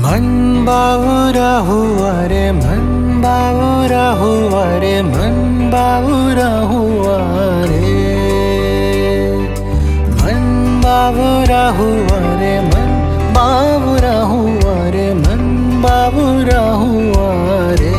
मन बावरा हुआ रे, मन बावरा हुआ रे, मन बावरा हुआ रे, मन बावरा हुआ रे, मन बावरा हुआ रे, मन बावरा हुआ रे।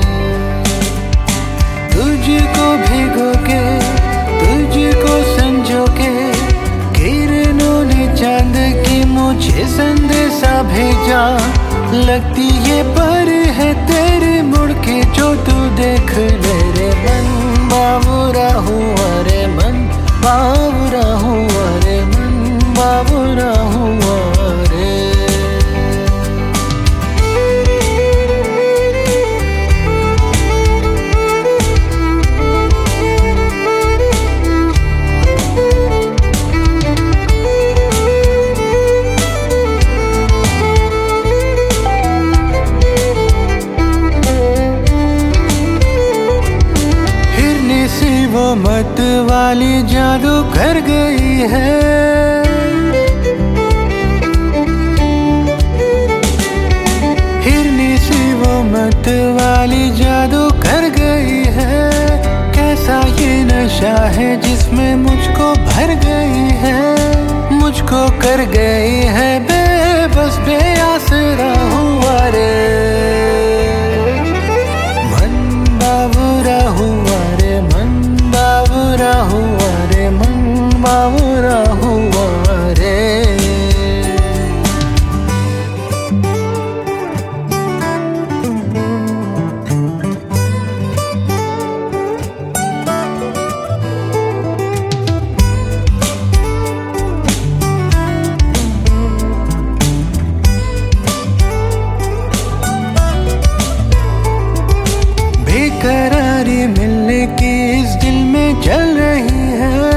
तुझको भिगो के, तुझको संजो के, किरणों ने चांद की मुझे संदेशा भेजा। लगती ये पर है तेरे मुड़ के जो तू देख ले रे। मन बावरा हुआ रे, मन बावरा हुआ रे, मन बावरा हुआ रे। वो मत वाली जादू कर गई है, हिरनी सी वो मत वाली जादू कर गई है। कैसा ये नशा है जिसमें मुझको भर गई है, मुझको कर गई है बेबस बेआसरा हुआ रे। मन बावरा हुआ रे, मन बावरा हुआ रे, मन बावरा हुआ रे। बेकरारी मिलने की इस दिल में चल रही है,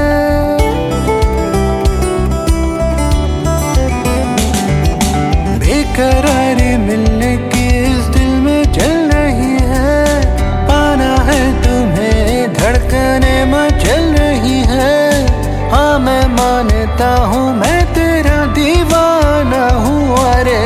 बेकरारी मिलने की इस दिल में चल रही है। पाना है तुम्हें, धड़कने मचल रही है। हाँ मैं मानता हूँ, मैं तेरा दीवाना हूँ अरे।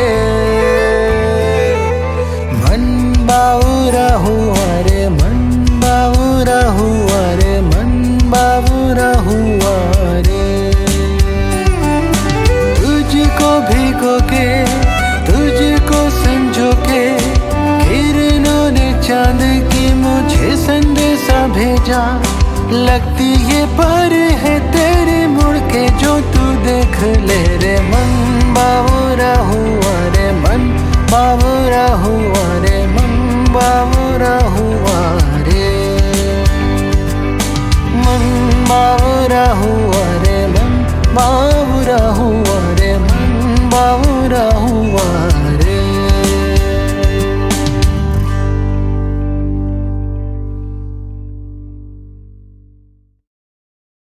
मन बावरा हुआ रे, मन बावरा हुआ रे, मन बावरा हुआ रे। तुझको भिगो के, तुझको संजो के, किरणों ने चांद की मुझे संदेशा भेजा। लगती ये पर है तेरे मुड़ के जो तू देख ले रे। मन बावरा हुआ रे, मन बावरा हुआ रे, मन बावरा हुआ रे, मन बावरा हुआ।